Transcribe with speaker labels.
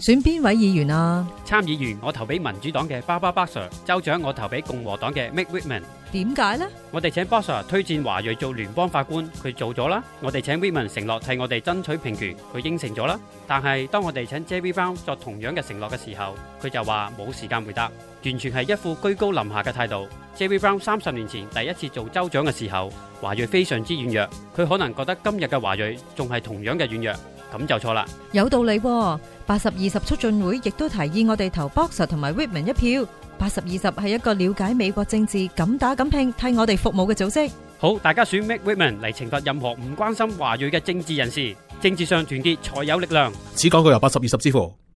Speaker 1: 選邊位議員啊？
Speaker 2: 參議員我投俾民主黨嘅巴巴 Boxer， 州長我投俾共和黨嘅 Mitt Whitman。
Speaker 1: 點解呢？
Speaker 2: 我哋請 Boxer 推薦華裔做聯邦法官，佢做咗啦。我哋請 Whitman 承諾替我哋爭取平權，佢應承咗啦。但係當我哋請 Jerry Brown 作同樣嘅承諾嘅時候，佢就話冇時間回答，完全係一副居高臨下嘅態度。Jerry Brown 30年前第一次做州長嘅時候，華裔非常之軟弱，佢可能覺得今日嘅華裔仲係同樣嘅軟弱，咁就錯啦。
Speaker 1: 有道理喎，80-20促進會亦都提議我哋投 Boxer 同埋 Whitman 一票。80-20係一個了解美國政治、敢打敢拼、替我哋服務嘅組織。
Speaker 2: 好，大家選 Mitt Whitman 嚟懲罰任何唔關心華裔嘅政治人士。政治上團結才有力量。
Speaker 3: 此廣告由80-20支付。